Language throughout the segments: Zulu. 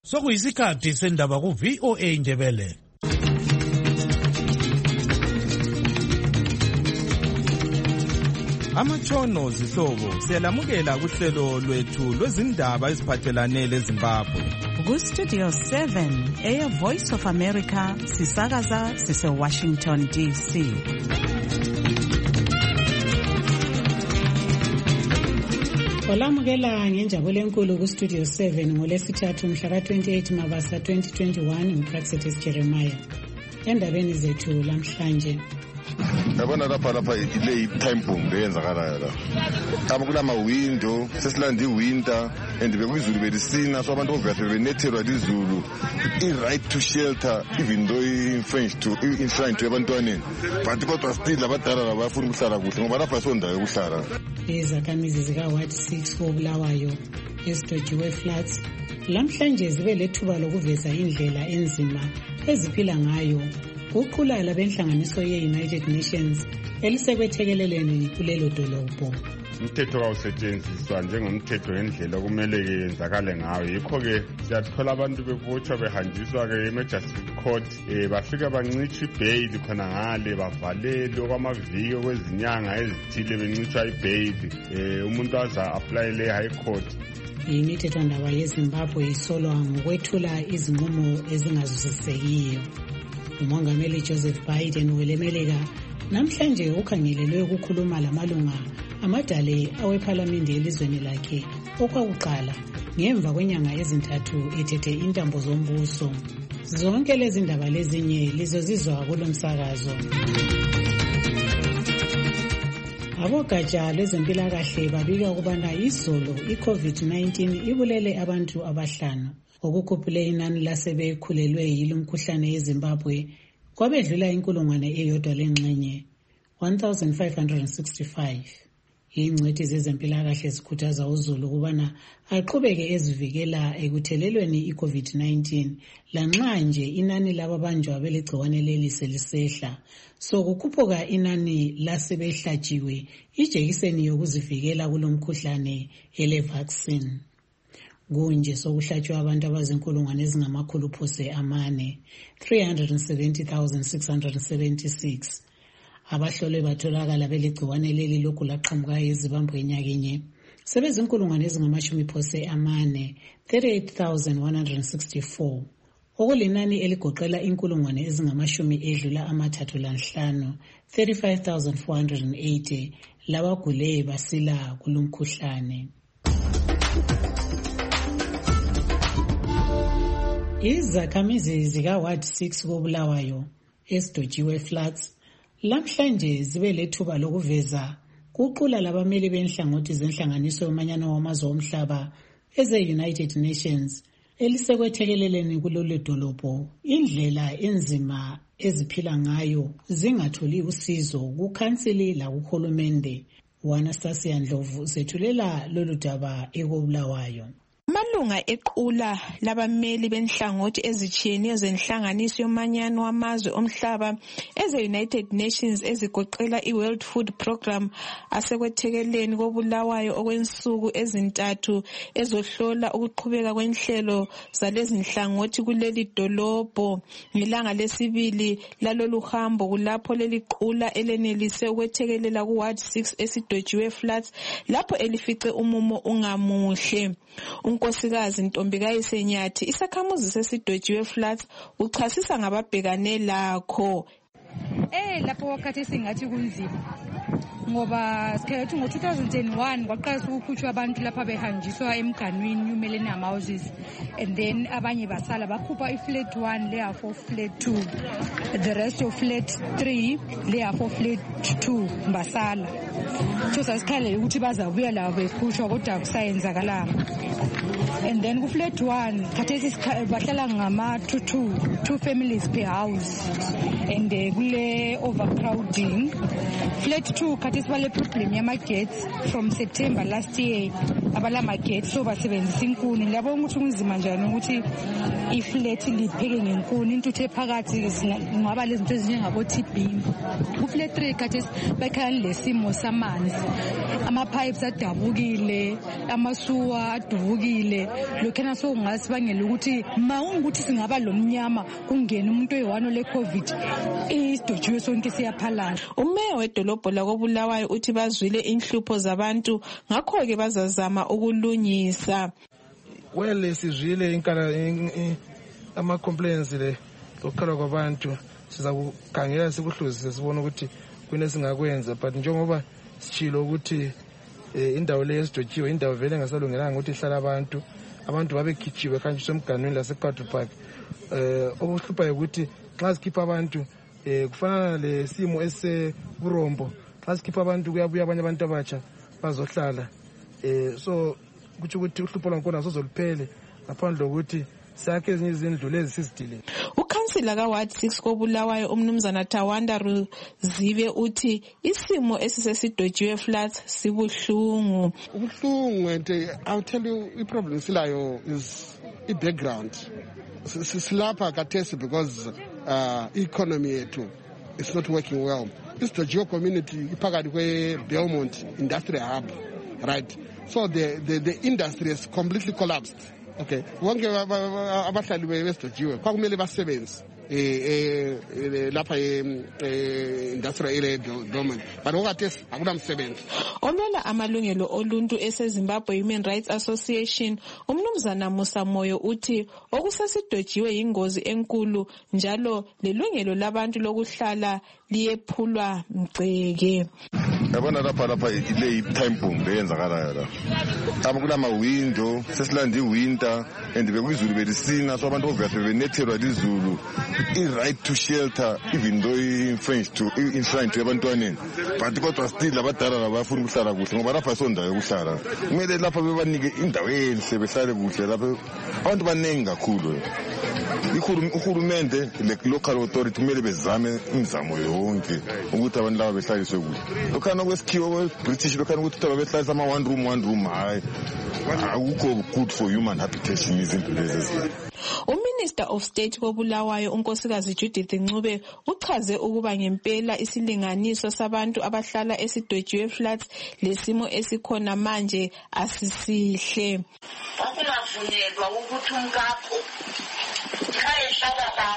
Sokuyisikhathi sendaba ku VOA Ndebele. Amatshono zihlobo siyalamukela kuhlelo lwethu lwezindaba eziphathelane leZimbabwe. Ku-Studio 7, Air Voice of America, sisakaza sise-Washington, D.C. Olamukela ngenjabulo enkulu ku-Studio 7 ngolesithathu mhla ka-28 Mabasa 2021 nguPraxetis Jeremiah. Endabeni zethu lamhlanje. Yabona lapha ile time bomb eyenzakalayo la. Kama kulama window sesilanda iwinter and bekuyizulu belisina so abantu obviously benethelwa lizulu i-right to shelter even though in-French to in-French to abantwaneni but kodwa still abadala labafuna ukuhlala kuhle ngoba lapha sondayo ukuhlala. Izakhamizi zika-Ward 6 koBulawayo ezidojiwe floods lamhlanje zibe lethuba lokuveza indlela enzima eziphila ngayo uqhula labenhlanganiso ye-United Nations elisekwethekeleleni kulelo dolobho. Umthetho awusetshenziswa njengomthetho ngendlela okumele yenzakale ngayo. Yikho-ke siyathola abantu bebotshwa behanjiswa-ke emajustice court bafika bancitsha ibheyili khona ngale bavalelwe okwamaviki okwezinyanga ezithile bencitsha ibheyili umuntu aza aplayele e-high court. Imithethwandaba yeZimbabwe isolwa ngokwethula izinqumo ezingazwisisekiyo. Umongameli Joseph Biden welemeleka namhlanje ukhangelelwe ukukhuluma lamalunga amadale awephalamende elizweni lakhe okwakuqala ngemva kwenyanga ezintathu ethethe intambo zombuso. Zonke lezi ndaba lezinye lizozizwa kulomsakazo. Abogatsha lwezempilakahle babika ukubana izolo i-COVID-19 ibulele abantu abahlanu. Okukhuphule inani lasebekhulelwe yilo mkhuhlane eZimbabwe kwabedlula inkulungwane eyodwa lengxenye 1565. Ingcwethi zezempilakahle zikhuthaza uZulu ukubana aqhubeke ezivikela ekuthelelweni i-COVID-19 lanxa nje inani lababanjwa belegciwane leli selisehla. So kukhuphuka inani lasebehlatshiwe ijekiseni yokuzivikela kulomkhuhlane ele-vaccine. Kunje sokuhlatshwa abantu abazinkulungwane ezingamakhulu phose amane 370,676 abahlolwe batholakala belegciwane leli lokhu laqhamuka eZimbabwe nyakenye sebezinkulungwane ezingamashumi phose amane 38,164 okulinani eligoqela inkulungwane ezingamashumi edlula amathathu lanhlanu 35,480 labagule basila kulomkhuhlane. Izakhamizi zika-Ward 6 koBulawayo ezidojiwe floods lamhlanje zibe lethuba lokuveza kuqula labameli benhlangothi zenhlanganiso yomanyano wamazwe omhlaba eze-United Nations elisekwethekeleleni kulolu dolobho indlela enzima eziphila ngayo zingatholi usizo kukhansili lakuhulumende. Anastasia Ndlovu sethulela lolu daba ekoBulawayo. Amalunga equla labameli benhlangothi ezitshiyeneyo zenhlanganiso yomanyano wamazwe omhlaba eze-United Nations ezigoqela i-World Food Program asekwethekeleni koBulawayo okwensuku ezintathu ezohlola ukuqhubeka kwenhlelo zalezi nhlangothi kuleli dolobho. Ngelanga lesibili lalolu hambo kulapho leli qula elenelise ukwethekelela ku-Ward 6 esidojiwe floods lapho elifice umumo ungamuhle. Unkosikazi Ntombikazi Senyathi isakhamuzi sesidojiwe floods uchasisa ngababhekane lakho. Lapho wakati singathi kunzima ngoba sikhethu ngo-2001 kwaqalisa ukukhutshwa abantu lapha behanjiswa emganwini umelene ama-houses and then abanye basala bakhupha i-flat 1 layer for flat 2 the rest of flat 3 layer for flat 2 basala so sasikhalele ukuthi bazabuya labo bekhutshwa kodwa akusayenzakalanga. And then ku-flat 1 khathesi bahlala two families per house and kule overcrowding. Flat 2 khathesi bale problem yama-gates from September last year abalamagetsi so basebenzisa inkuni. Ngiyabona ukuthi kunzima njani ukuthi iflat lipheke ngenkuni, intuthu ephakathi ngaba lezinto ezinjengabo TB. Kuflat 3 khathesi bakhala lesimo samanzi, ama-pipes adabukile, amasuwa adubukile. Lokhana sokungathi bangela ukuthi ma ungukuthi singaba lo mnyama kungena umuntu oyi-1 le-COVID, isidojiwe sonke siyaphalala. Umeya wedolobho lakoBulawayo uthi bazwile inhlupho zabantu, ngakho-ke bazazama ukulungisa. Well, sizwile ama-complaints le lokukhala kwabantu, siza kukhangela sikuhluzise sibona ukuthi kune singakwenza, but njengoba sitshilo ukuthi indawo le esidojiwe indawo vele engasalungelanga ukuthi ihlala abantu babekhijiwe kanjiswe emganwini laseCountry Park. Okuhluphayo ukuthi xa sikhipha abantu kufanana lesimo esiseburombo, xa sikhipha abantu kuyabuya abanye abantu abatsha bazohlala. So kuthi ukuthi uhlupho lwakhona sozoluphele ngaphandle lokuthi sakhe ezinye izindlu lezi sizidile. Ukhansila ka-Ward 6 koBulawayo umnumzana Tawanda Ruzive uthi isimo esisesidojiwe flats sibuhlungu. Ubuhlungu, and I'll tell you i-problem silayo is i-background. Silapha kathesi because economy yethu is not working well. Isidojiwe community iphakathi kwe-Belmont Industrial Hub, right? So the industry has completely collapsed. Okay, wonke abahlali besidojiwe kwakumele basebenze lapha industrial area Belmont, but okathesi akunamsebenzi. Olwela amalungelo oluntu eseZimbabwe Human Rights Association umnumzana Musa Moyo uthi okusesidojiwe yingozi enkulu njalo lelungelo labantu lokuhlala liyephulwa mgceke. Yabona lapha ile time bomb eyenzakalayo la. Kulama window sesilanda winter and bekuyizulu belisina, so abantu obviously benethelwa lizulu i-right to shelter even though i-French to in-French yabantwaneni, but kodwa still abadala labafuna ukuhlala kuhle ngoba lapha sondawo yokuhlala kumele lapha bebanike indawo enhle behlale kuhle lapha abantu baningi kakhulu. Uhulumende le-local authority kumele bezame imizamo yonke ukuthi abantu laba behlaliswe kuhle. Lokhana kwesikhiwo British lokhana ukuthi babehlalisa ama-one room hayi akukho good for human habitation izinto lezi. UMinister of State koBulawayo unkosikazi Judith Ncube uchaze ukuba ngempela isilinganiso sabantu abahlala esidojiwe flats lesimo esikhona manje asisihle. Akunavunyelwa ukuthi umkakho khayeshaka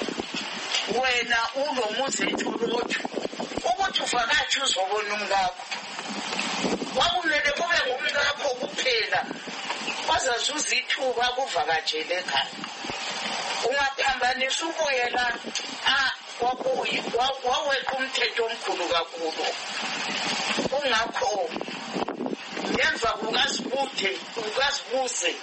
wena ulomuzi ethulothu ukuthi uvakathi uzobona umkakho. Wakumele kube ngumkakho kuphela ozazuza ithuba kuvakatshele ekhaya. Ungaphambanisa ukuyela waweka umthetho omkhulu kakhulu. Ungakho ngemva kukazibuse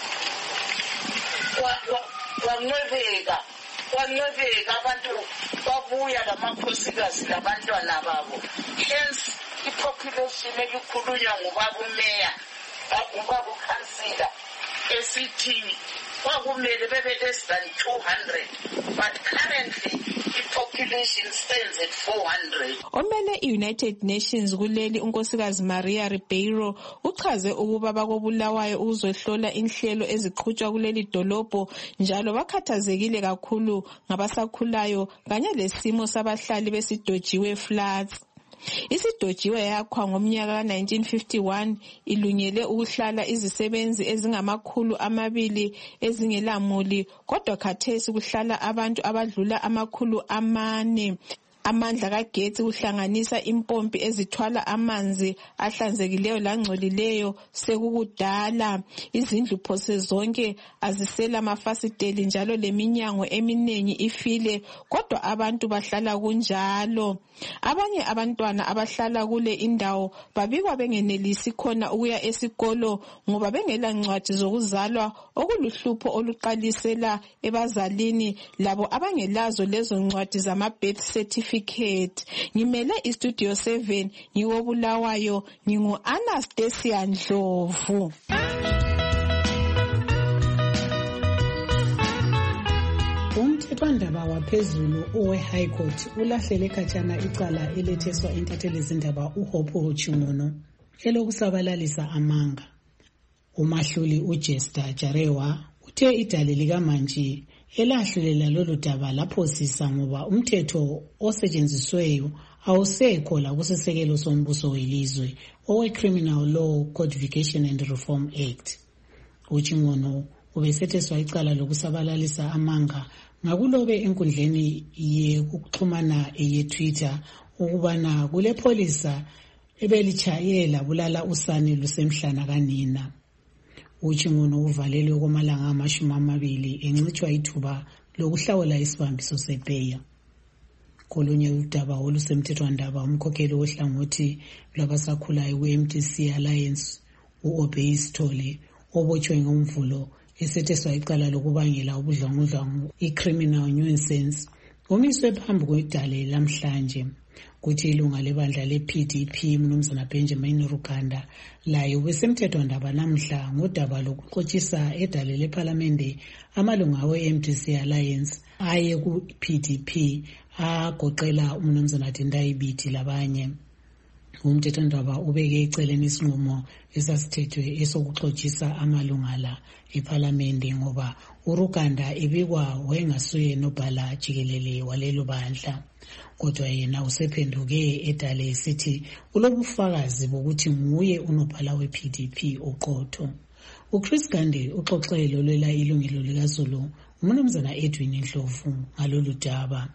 kwanwebeka abantu babuya lamakhosikazi labantwana babo. Hence i-population ebikhulunywa ngubaba umeya ubaba ukhansila esithi kwakumele bebe less than 200, but currently i-population stands at 400. Omele i-United Nations kuleli unkosikazi Maria Ribeiro uchaze ukuba bakoBulawayo ukuzohlola inhlelo eziqhutshwa kuleli dolobho njalo bakhathazekile kakhulu ngabasakhulayo kanye lesimo sabahlali besidojiwe flats. Isidojiwe yakhwa ngomnyaka ka-1951 ilungele ukuhlala izisebenzi ezingama200 ezingelamuli, kodwa khathesi kuhlala abantu abadlula 400. Amandla kagetsi kuhlanganisa impompi ezithwala amanzi ahlanzekileyo langcolileyo sekukudala. Izindlu phose zonke azisela amafasiteli njalo leminyango eminengi ifile, kodwa abantu bahlala kunjalo. Abanye abantwana abahlala kule indawo babikwa bengenelisi khona ukuya esikolo ngoba bengela ncwadi zokuzalwa, okuluhlupho oluqalisela ebazalini labo abangelazo lezo ncwadi zama-birth certificate. Ngimele iStudio 7 ngiwoBulawayo, ngingu-Anastasia Ndlovu. Umthethwandaba waphezulu owe-High Court ulahlele khatshana icala eletheswa intatheli zindaba uHopho Chimono elokusabalalisa amanga. Umahluli uJester Jarewa uthe idale likaMantshi elahlulela lolu daba laphosisa ngoba umthetho osetshenzisweyo awusekho la kusisekelo sombuso welizwe owe-Criminal Law Codification and Reform Act. UChingono ubesetheswa icala lokusabalalisa amanga ngakulobe enkundleni yekuxhumana ye-Twitter ukubana kule pholisa ebelitshayela bulala usane lusemhlana kanina. UChingono uvalelwe okomalanga 20 encitshwa ithuba lokuhlawula isibambiso sepeya. Kolunye udaba olusemthethwandaba umkhokheli wohlangothi lwabasakhulayo we-MTC Alliance u-Obey Sithole obotshwe ngomvulo esetheswa icala lokubangela ubudlwangudlwangu i-criminal nuisance umiswe phambi kwedale lamhlanje. Kuthi ilunga lebandla le-PDP Mnumzana Benjamin Ruganda laye ubesemthethwandaba namhla ngodaba lokuxotshisa edale lephalamende amalunga we-MTC Alliance aye ku-PDP agoqela uMnumzana Tendai Biti labanye. Umthethwandaba ubeke eceleni isinqumo esasithethwe esokuxotshisa amalunga la ephalamende ngoba uRuganda ebikwa wayengasuye nobhala jikelele walelo bandla. Kodwa yena usephenduke edale esithi ulobufakazi bokuthi nguye unobhala we-PDP oqotho. uChris Gandhi uxoxelo lwela ilungelo likaZulu uMnumzana Edwin Ndlovu ngalolu daba.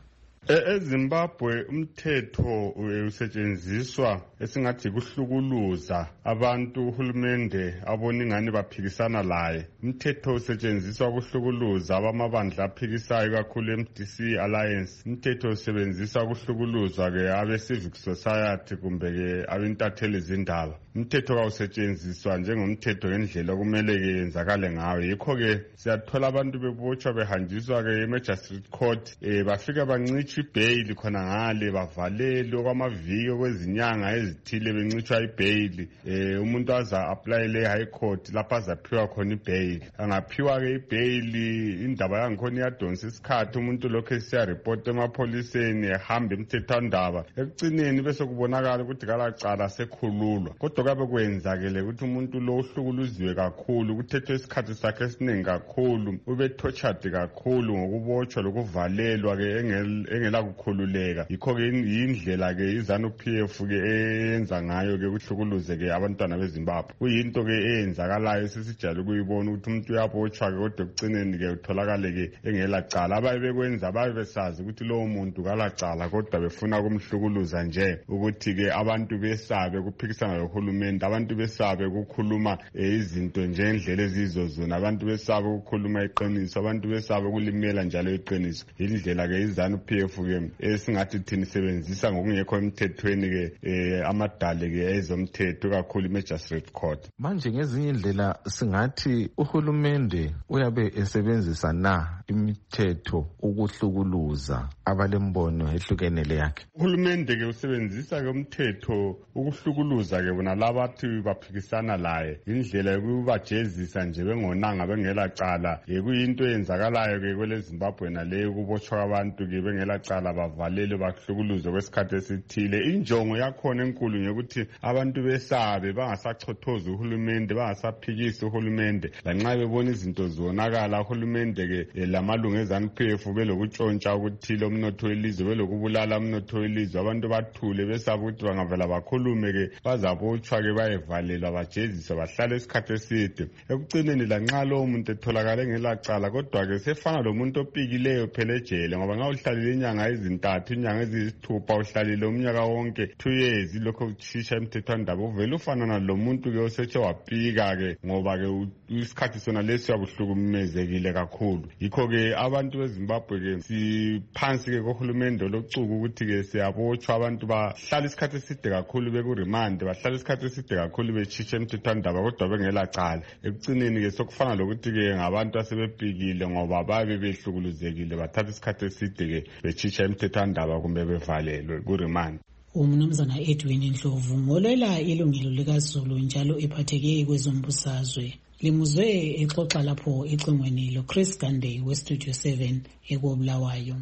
EZimbabwe umthetho usetshenziswa esingathi kuhlukuluza abantu uhulumende aboningani baphikisana laye. Umthetho usetshenziswa kuhlukuluza abamabandla aphikisayo kakhulu MTC Alliance. Umthetho usebenziswa kuhlukuluza ke abe civic society kumbe ke abentatheli zindaba. Umthetho kawusetshenziswa njengomthetho ngendlela okumele ke yenzakale ngayo. Yikho ke siyathola abantu bebotshwa behanjiswa ke e-Magistrate Court bafika bancitsha ibail khona ngale bavalelwe kwamaviki kwezinyanga ezithile bencitshwa ibail. Umuntu aza apply le high court lapha azaphiwa khona ibail. Angaphiwa ke ibail indaba yangikhona iyadonsa isikhathi umuntu lokho esiya report emapholiseni ehambe emthethwandaba ekucineni bese kubonakala ukuthi kalacala sekhululwa. Kodwa kabe kwenzakele ukuthi umuntu lo uhlukuluziwe kakhulu kuthethwe isikhathi sakhe esiningi kakhulu ube tortured kakhulu ngokubotshwa lokuvalelwa ke engela kukhululeka. Yikho ke indlela ke iZANU-PF ke eyenza ngayo ke kuhlukuluze ke abantwana beZimbabwe. Kuyinto ke eyenzakalayo sesijalo ukuyibona ukuthi umuntu uyabotshwa ke kodwa ekucineni ke utholakale ke engela cala. Abaye bekwenza baye besazi ukuthi lowo muntu kalacala kodwa befuna kumhlukuluza nje ukuthi ke abantu besabe kuphikisana lohulumende, abantu besabe ukukhuluma izinto nje endlela ezizozona, abantu besabe ukukhuluma iqiniso, abantu besabe ukulimela njalo iqiniso. Indlela ke iZANU-PF ke esingathi thina sebenzisa ngokungekho emthethweni ke amadale ke ezomthetho kakhulu iMagistrate Court. Manje ngezinye indlela singathi uhulumende uyabe esebenzisa na imithetho ukuhlukuluza abalembono ehlukenele yakhe. Uhulumende ke usebenzisa ke umthetho ukuhlukuluza ke bona labathi baphikisana laye. Indlela yokubajezisa nje bengonanga bengela cala kuyinto eyenzakalayo ke kwele Zimbabwe naleyo ukubotshwa abantu ke bengela cala bavalele bahlukuluze kwesikhathi esithile. Injongo yakhona enkulu ngekuthi abantu besabe bangasachothoza uhulumende, bangasaphikisa uhulumende. Lanxa bebona izinto zonakala uhulumende ke lamalungu eZANU-PF belokutshontsha ukuthile umnotho welizwe, belokubulala umnotho welizwe, abantu bathule besabe ukuthi bangavela bakhulume ke bazabotshwa ke bayevalelwa bajeziswa bahlala isikhathi eside. Ekucineni lanxa lowo muntu etholakala engela cala kodwa ke sefana lomuntu opikileyo phela ejele ngoba nxa uhlalile inyanga ezintathu, inyanga eziyisithupha, uhlalile umnyaka wonke 2 years lokho kutshisha emthethwandaba uvela ufanana lo muntu ke osethe wapika ke ngoba ke isikhathi sona lesi yabuhlukumezekile kakhulu. Yikho ke abantu beZimbabwe ke siphansi ke kohulumende locuku ukuthi ke siyabotshwa abantu bahlala isikhathi eside kakhulu bekuremand, bahlala isikhathi eside kakhulu bechisha emthethwandaba kodwa bengela cala. Ekucineni ke sokufana lokuthi ke ngabantu asebepikile ngoba babe behlukuluzekile bathatha isikhathi eside ke bechisha emthethwandaba kumbe bevalelwe kuremand. Umnumzana Edwin Ndlovu ngolwela ilungelo likaZulu njalo ephatheke kwezombusazwe limuzwe exoxa lapho ecingweni loChris Gandhi weStudio 7 ekobulawayo.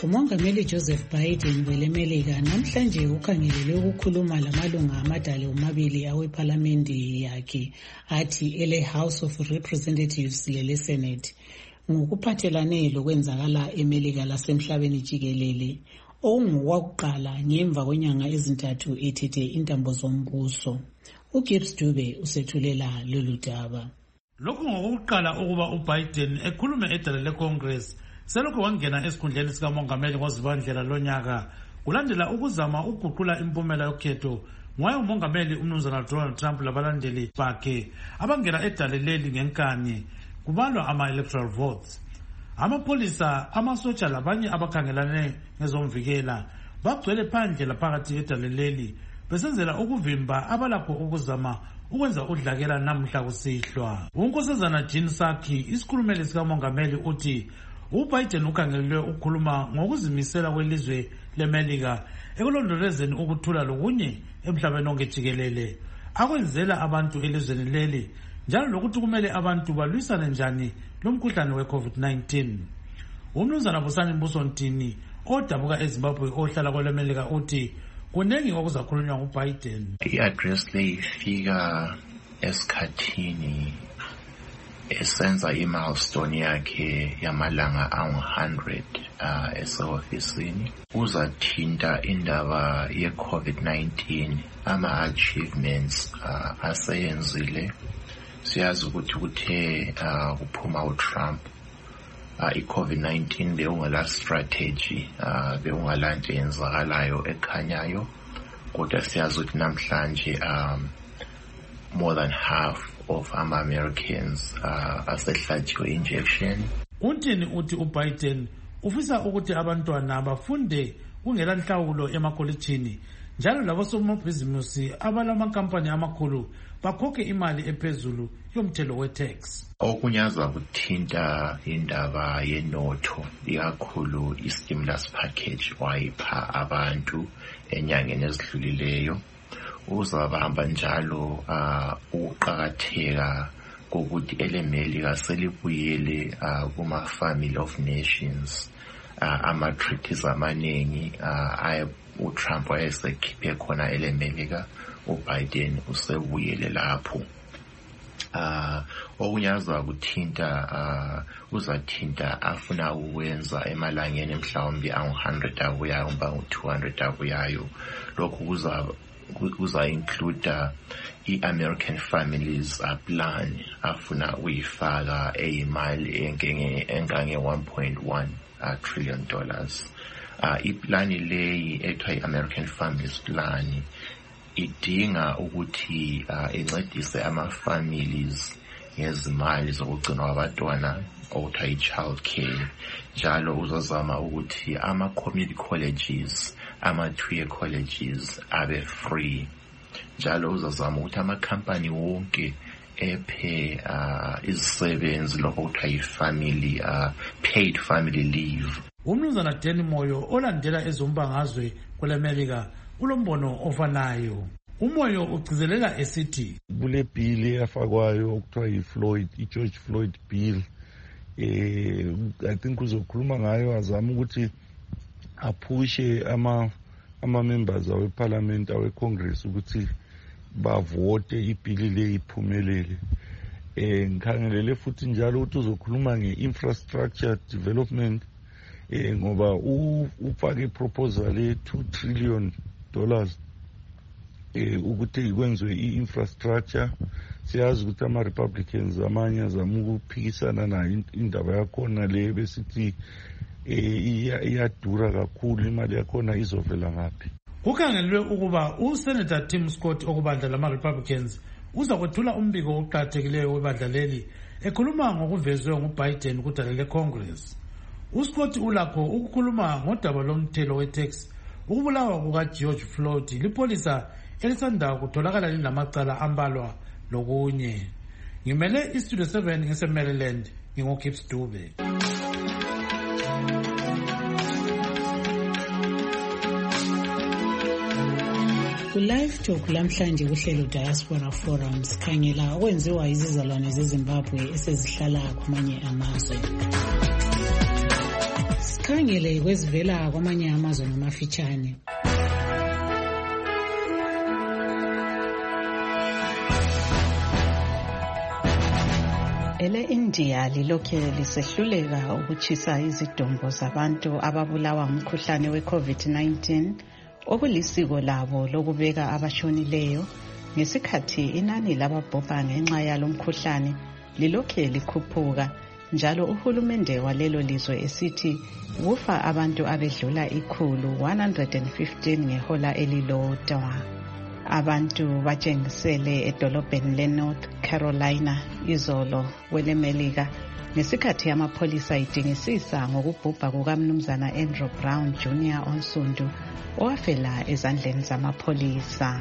umongameli Joseph Biden welemelika namhlanje ukhangelele ukukhuluma lamalunga amadala omabili awephalamende yakhe athi ele House of Representatives lele Senate ngokuphathelane lokwenzakala emelika lasemhlabeni jikelele okungokuqala ngemva kwenyanga ezintathu ethethe intambo zombuso. uGibbs Dube usethulela lolu daba. Lokhu ngokuqala ukuba uBiden ekhulume edale leCongress selokhu wangena esikhundleni sikamongameli ngoZibandlela lonyaka kulandela ukuzama ukuguqula impumela yokhetho ngoba umongameli umnumzana Donald Trump labalandeli bakhe abangena edale leli ngenkani kubalwa ama-electoral votes. Amapolisa, amasotsha labanye abakhangelane ngezomvikela bagcwele phandle laphakathi edale leli besenzela ukuvimba abalakho ukuzama ukwenza udlakela namuhla kusihlwa. uNkosazana Jean Psaki isikhulumeli sikamongameli uthi uBiden ukhangelelwe ukukhuluma ngokuzimisela kwelizwe leMelika ekulondolezeni ukuthula lokunye emhlabeni wonke jikelele akwenzela abantu elizweni leli njalo lokuthi kumele abantu balwisane njani lomkhuhlane we-COVID-19. Umnumzana Busani Mbusontini odabuka eZimbabwe ohlala kweleMelika uthi kunengi okuzakhulunywa nguBiden. I-address le ifika esikhathini esenza i-milestone yakhe yamalanga angu-100 ese-ofisini. Uzathinta indaba ye-COVID-19 ama-achievements aseyenzile. Siyazi ukuthi kuthe kuphuma uTrump i-COVID-19 beungela strategy beungela nto yenzakalayo ekhanyayo, kodwa siyazi ukuthi namhlanje more than half of ama-Americans asehlatshiwe injection. Untini uthi uBiden ufisa ukuthi abantwana bafunde kungela nhlawulo emakolitshini njalo labosomabhizimusi abalamakampani amakhulu bakhokhe imali ephezulu yomthelo we-tax. Okunyaza kuthinta indaba yenotho ikakhulu i-stimulus package wayipha abantu enyangeni ezidlulileyo. Uzabamba njalo ukuqakatheka kokuthi eleMelika selibuyele kuma-Family of Nations ama-treaties amaningi uTrump wayesekhiphe khona eleMelika, uBiden usebuyele lapho. Okunyaza kuthinta uzathinta afuna ukwenza emalangeni mhlawumbe angu-100 abuyayo umba ngu-200 abuyayo. Lokhu kuza include i-American Families Plan afuna uyifaka eyimali engange $1.1 trillion. Iplani leyi ethiwa i-American Families Plan idinga ukuthi incedise ama-families ngezimali zokugcinwa kwabantwana okuthiwa i-child care. Njalo uzozama ukuthi ama-community colleges, ama-2-year colleges abe free. Njalo uzozama ukuthi amakhampani wonke ephe izisebenzi lokho kuthiwa i-family paid family leave. Umnumzana Danny Moyo olandela ezombangazwe kweleMelika ulombono ofanayo. Umoyo ugcizelela esithi kule bill eyafakwayo okuthiwa i-George Floyd bill, I think uzokhuluma ngayo azama ukuthi aphushe ama-members aweparliament awe-Congress ukuthi bavote ibhili le iphumelele. Ngikhangelele futhi njalo ukuthi uzokhuluma nge-infrastructure development ngoba ufake iproposal ye$2 trillion ukuthi kwenziwe i-infrastructure. Siyazi ukuthi ama-Republicans amanye azama ukuphikisana nayo indaba yakhona le besithi iyadura kakhulu, imali yakhona izovela ngaphi. Kukhangelwe ukuba uSenator Tim Scott okubandla lama-Republicans uza kwethula umbiko oqakathekileyo webandla leli ekhuluma ngokuvezwe nguBiden kudale leCongress. uScott ulakho ukukhuluma ngodaba lomthelo we-tax ukubulawa kukaGeorge Floyd lipolisa elisanda kutholakala lilamacala ambalwa lokunye. Ngimele iStudio 7 ngise-Maryland ngingoGibbs Dube. Ku-Live Talk lamhlanje kuhlelo Diaspora Forums khangela okwenziwa izizalwane zeZimbabwe esezihlala kwamanye amazwe. Sikhangele kwezivela kwamanye amazwe namafitshane. Ele-India lilokhe lisehluleka ukutshisa izidumbu zabantu ababulawa ngumkhuhlane we-COVID-19 okulisiko labo lokubeka abashonileyo ngesikhathi inani lababhubha ngenxa yalo mkhuhlane lilokhe likhuphuka njalo uhulumende walelo lizwe esithi kufa abantu abedlula 115 ngehola elilodwa. Abantu batshengisele edolobheni leNorth Carolina izolo kwelemelika ngesikhathi amapholisa idingisisa ngokubhubha kukamnumzana Andrew Brown Jr. onsundu owafela ezandleni zamapholisa.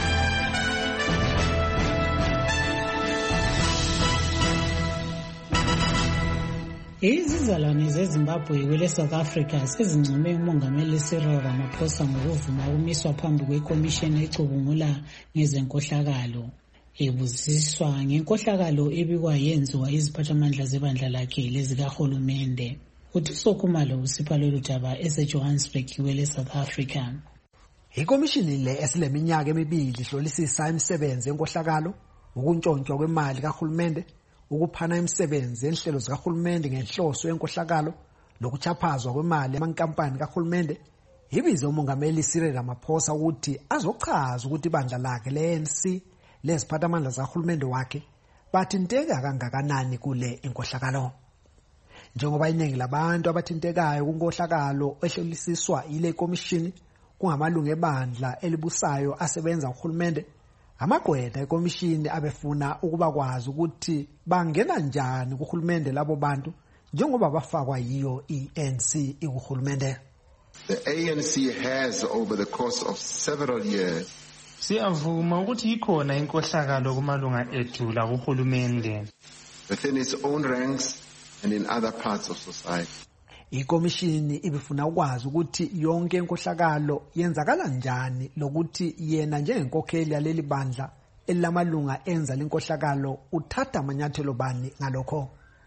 Izizalwane zeZimbabwe kwele South Africa sezincome umongameli Cyril Ramaphosa ngokuvuma ukumiswa phambi kwekomishini ecubungula ngezenkohlakalo. Ebuziswa ngenkohlakalo ebikwa yenziwa iziphathamandla zebandla lakhe lezikahulumende. UThuso Khumalo usipha lolu daba eseJohannesburg kwele South Africa. Ikomishini le esileminyaka emibili ihlolisisa imisebenzi yenkohlakalo, ukuntshontshwa kwemali kahulumende, ukuphana imisebenzi enhlelo zikahulumende ngenhloso yenkohlakalo lokuchaphazwa kwemali yamankampani kahulumende. Ibize umongameli Cyril Ramaphosa ukuthi azochaza ukuthi ibandla lakhe le-ANC leziphathamandla zikahulumende wakhe bathinteka kangakanani kule inkohlakalo. Njengoba iningi labantu abathintekayo kunkohlakalo ehlolisiswa ile komishini kungamalungu ebandla elibusayo asebenza uhulumende, amagqwetha ekomishini abefuna ukuba kwazi ukuthi bangena njani kuhulumende labo bantu njengoba bafakwa yiyo i-ANC ikuhulumende. The ANC has over the course of several years siyavuma ukuthi ikhona inkohlakalo kumalunga ethu la kuhulumende within its own ranks and in other parts of society. Ikomishini ibifuna ukwazi ukuthi yonke inkohlakalo yenzakala njani lokuthi yena njengenkokheli yaleli bandla elamalunga enza lenkohlakalo uthatha amanyathelo bani ngalokho.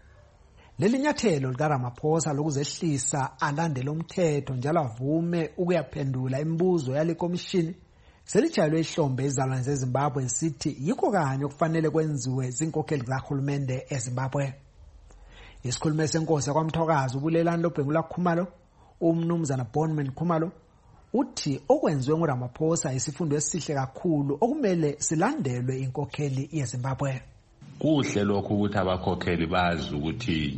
Leli nyathelo likaRamaphosa lokuzehlisa alandele umthetho njalo avume ukuyaphendula imibuzo yale komishini selijayelwe ihlombe izalwane zeZimbabwe sithi yikho kanye okufanele kwenziwe zinkokheli zikahulumende eZimbabwe. Isikhulume senkosi yakwamthokazi ubulelani loBhengula Khumalo umnumzana Bonman Khumalo uthi okwenziwe nguRamaphosa isifundo esihle kakhulu okumele silandelwe inkokheli yeZimbabwe. Kuhle lokho ukuthi abakhokheli bazi ukuthi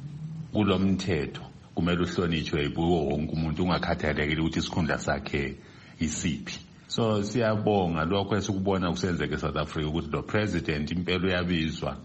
kulomthetho kumele uhlonitshwe yiwo wonke umuntu ungakhathalekile ukuthi isikhundla sakhe isiphi. So siyabonga lokho esikubona kusenzeka eSouth Africa ukuthi lo president impela uyabizwa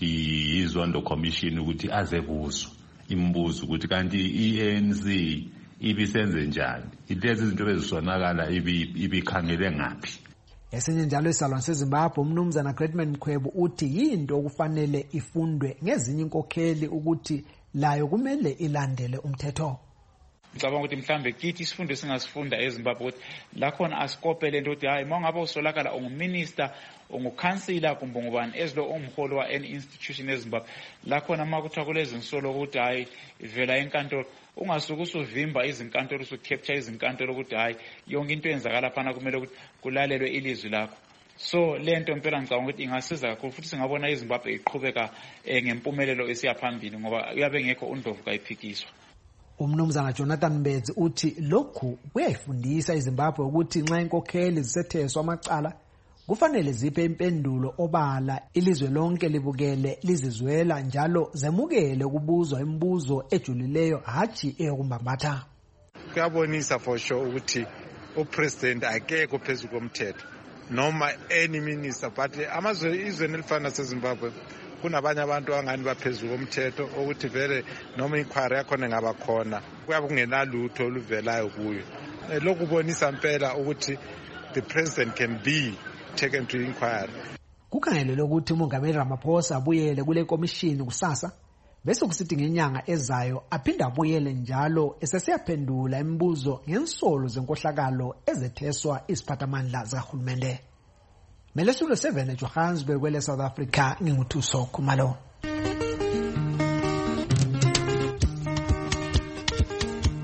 izondo commission ukuthi azebuzwa imibuzo ukuthi kanti iANC ibisenze njani, ilezi izinto bezisonakala ibikhangele ngapi. Esinye njalo isalwane seZimbabwe umnumzana Gretman Mkhwebo uthi yinto okufanele ifundwe ngezinye inkokheli ukuthi layo kumele ilandele umthetho. Ngicabanga ukuthi mhlambe kithi isifundo singasifunda eZimbabwe ukuthi la khona asikopele into ukuthi hayi mangabe usolakala unguminister ungukhansila kumbe ngubani ezilo umholi wa any institution eZimbabwe la khona makuthiwa kulezi nsolo ukuthi hayi ivela enkantolo ungasuka usuvimba izinkantolo usucapture izinkantolo ukuthi hayi yonke into eyenzakala phana kumele ukuthi kulalelwe ilizwi lakho. So lento impela ngicabanga ukuthi ingasiza kakhulu futhi singabona iZimbabwe iqhubeka ngempumelelo esiyaphambili ngoba uyabe ngekho uNdlovu kayiphikiswa. Umnumzana Jonathan Mbedzi uthi lokhu kuyayifundisa iZimbabwe ukuthi nxa inkokheli zisetheswa amacala kufanele ziphe impendulo obala ilizwe lonke libukele lizizwela njalo zemukele ukubuzwa imibuzo ejulileyo hathi eyokumbamatha. Kuyabonisa for sure ukuthi upresident akekho phezulu komthetho noma any minister but amazwe izwe nelifana seZimbabwe kunabanye abantu angani baphezulu komthetho ukuthi vele noma inquiry yakhona ngaba khona kuyabe kungenalutho oluvelayo kuyo. Lokubonisa impela ukuthi the president can be taken to inquiry. Kukhangelelwe ukuthi umongameli Ramaphosa abuyele kule komishini kusasa bese kusithi ngenyanga ezayo aphinda abuyele njalo esesiyaphendula imibuzo ngensolo zenkohlakalo ezetheswa isiphathamandla zikahulumende. Melesulo 7 eJohannesburg kwele South Africa nginguthuso Khumalo.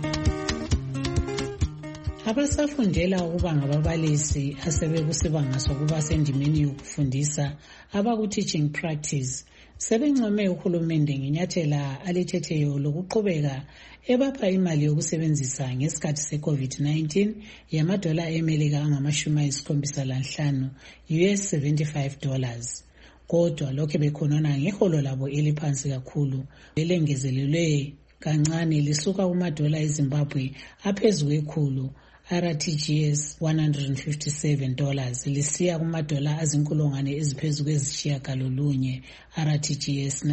Abasafundela ukuba ngababalisi asebekusibanga sokuba sendimeni yokufundisa abaku-teaching practice sebencome uhulumende ngenyathela alithetheyo lokuqhubeka ebapha imali yokusebenzisa ngesikhathi se-COVID-19 yamadola eMelika angama-75 $75. Kodwa lokho bekhonona ngeholo labo eliphansi kakhulu elengezelelwe kancane lisuka kumadola eZimbabwe aphezu kwekhulu RTGS $157 lisiya kumadola azinkulungwane eziphezu kwezishiyagalolunye RTGS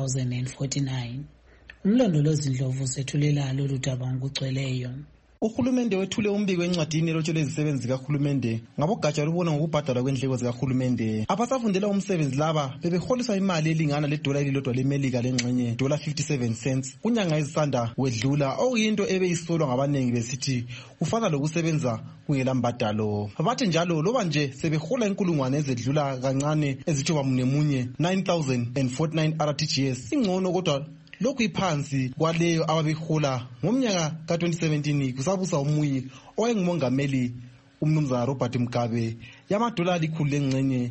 9,049. Umlondolozi Ndlovu sethulela lolu daba ngokugcweleyo. Uhulumende wethule umbiko encwadini elotshelwe izisebenzi zikahulumende ngabogatsha lubona ngokubhadalwa kwendleko zikahulumende. Abasafundela umsebenzi laba bebeholiswa imali elingana ledola elilodwa leMelika lengxenye $0.57 kunyanga ezisanda wedlula, okuyinto ebeyisolwa ngabanengi besithi kufana lokusebenza kungela mbadalo. Bathi njalo loba nje sebehola inkulungwane ezedlula kancane ezithoba munye 9,049 RTGS ingcono, kodwa lokhu iphansi kwaleyo ababehola ngomnyaka ka-2017 kusabusa umuyi owayengumongameli umnumzana Robert Mugabe yamadola alikhulu lengxenye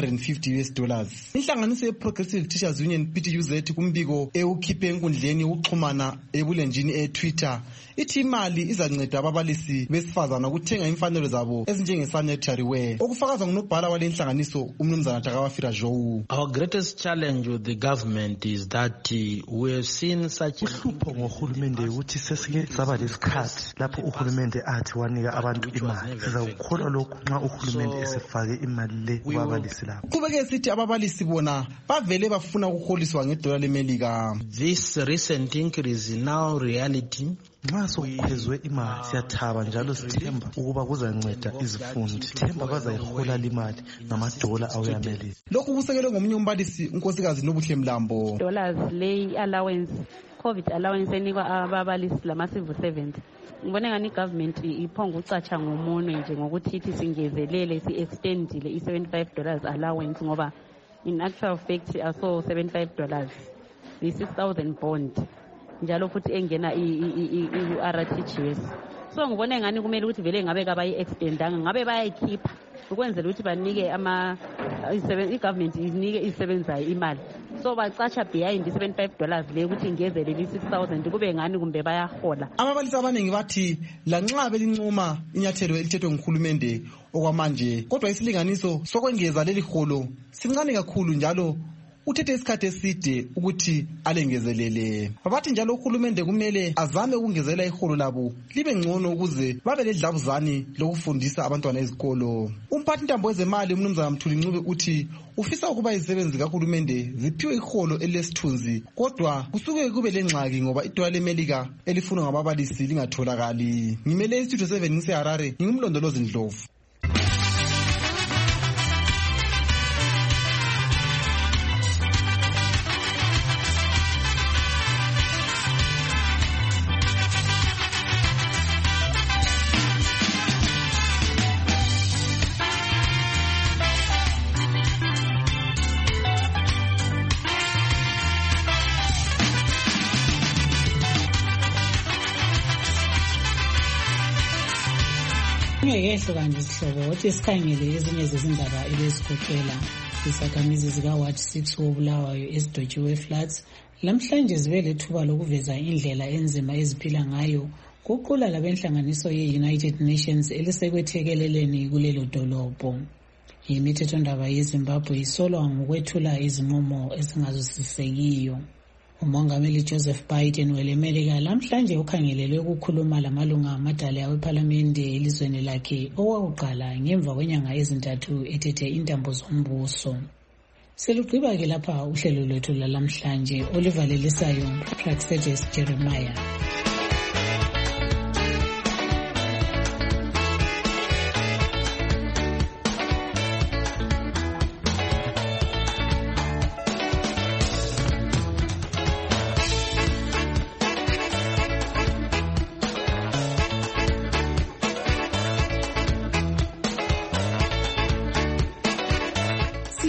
$150. Inhlanganiso ye-Progressive Teachers Union PTUZ kumbiko ewukhiphe enkundleni yokuxhumana ebulenjini e-Twitter ithi imali izanceda ababalisi besifazana ukuthenga imfanelo zabo ezinjenge-sanitary wear, okufakaza ngunobhala wale inhlanganiso umnumzana Takawafira Jowu. Our greatest challenge with the government is that we have seen such uhlupho ngohulumende ukuthi sesike saba lesikhathi lapho uhulumende athi wanika abantu imali. Sizakukholwa lokhu nxa uhulumende esefake imali le kubabalisi labo. Kubeke sithi ababalisi bona bavele bafuna ukuholiswa ngedola leMelika. This recent increase is now reality. Nxa sokuphezwe imali siyathaba njalo sithemba ukuba kuzanceda izifundi. Themba bazayihola imali ngamadola aweMelika. Lokhu kusekelwe ngomunye umbalisi unkosikazi Nobuhle Mlambo. Dollars lay allowance, COVID allowance enikwa ababalisi lama civil servants. Ngibona ngani government iphonga ucatsha ngomunwe nje ngokuthi ithi singezelele si-extendile i-$75 allowance, ngoba in actual fact aso $75 i-6,000 bond njalo futhi engena i-RTGS. So ngibona ngani kumele ukuthi vele ngabe kabayi-extendanga, ngabe bayayikhipha ukwenzela ukuthi banike i-government inike isebenzayo imali, so bacatsha behind $75 le ukuthi ingezelele i-6,000 kube ngani kumbe bayahola. Ababalisi abaningi bathi lanxa belincoma inyathelo elithethwe nguhulumende okwamanje, kodwa isilinganiso sokwengeza leli holo sincane kakhulu njalo uthethe isikhathi eside ukuthi alengezelele. Bathi njalo uhulumende kumele azame ukungezela iholo labo libe ngcono ukuze babe ledlabuzani lokufundisa abantwana ezikolo. Umphathi ntambo wezemali umnumzana Mthuli Ncube uthi ufisa ukuba izisebenzi zikahulumende ziphiwe iholo elesithunzi, kodwa kusuke kube lengxaki ngoba idola leMelika elifunwa ngababalisi lingatholakali. Ngimele iStudio 7 ngiseHarare, ngingumlondolozi Ndlovu. Ngeke kanje sihlobo ukuthi sikhangele ezinye zezindaba ebezikhokhela izakhamizi zika-Ward 6 wobulawayo ezidotshiwe floods lamhlanje zibe lethuba lokuveza indlela enzima eziphila ngayo kuqula labenhlanganiso ye-United Nations elisekwethekeleleni kulelo dolobho. Imithethondaba yeZimbabwe isolwa ngokwethula izinqumo ezingazwisisekiyo. Umongameli Joseph Biden weleMelika lamhlanje ukhangelelwe ukukhuluma lamalunga amadala awephalamende elizweni lakhe owakuqala ngemva kwenyanga ezintathu ethethe intambo zombuso. Selugqiba-ke lapha uhlelo lwethu lalamhlanje olivalelisayo Praxedes Jeremiah.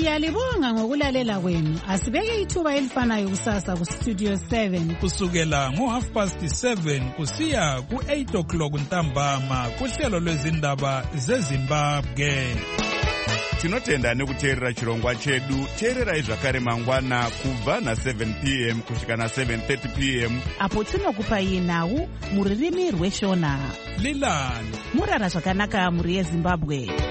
Siyalibonga ngokulalela kwenu. Asibeke ithuba elifanayo kusasa ku Studio 7 kusukela ngo7:30 kusiya ku8 ntambama kuhlelo lwezindaba zeZimbabwe. Tinotenda nekuteerera chirongwa chedu. Teererai zvakare mangwana kubva na7 p.m. kusvika na7:30 p.m. apo tinokupai nhau mururimi rweshona. Lilani murara zvakanaka muri yeZimbabwe.